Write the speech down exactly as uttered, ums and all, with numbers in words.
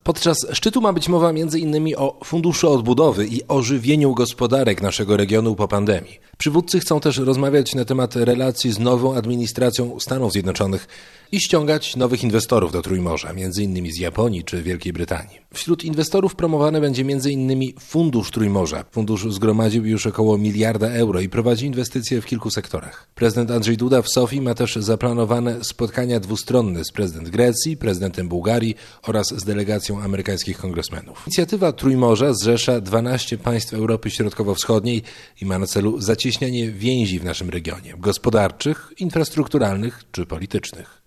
Podczas szczytu ma być mowa między innymi o Funduszu Odbudowy i ożywieniu gospodarek naszego regionu po pandemii. Przywódcy chcą też rozmawiać na temat relacji z nową administracją Stanów Zjednoczonych i ściągać nowych inwestorów do Trójmorza, między innymi z Japonii czy Wielkiej Brytanii. Wśród inwestorów promowany będzie między innymi Fundusz Trójmorza. Fundusz zgromadził już około miliarda euro i prowadzi inwestycje w kilku sektorach. Prezydent Andrzej Duda w Sofii ma też zaplanowane spotkania dwustronne z prezydentem Grecji, prezydentem Bułgarii oraz z delegacją amerykańskich kongresmenów. Inicjatywa Trójmorza zrzesza dwanaście państw Europy Środkowo-Wschodniej i ma na celu zacieśnianie więzi w naszym regionie, gospodarczych, infrastrukturalnych czy politycznych.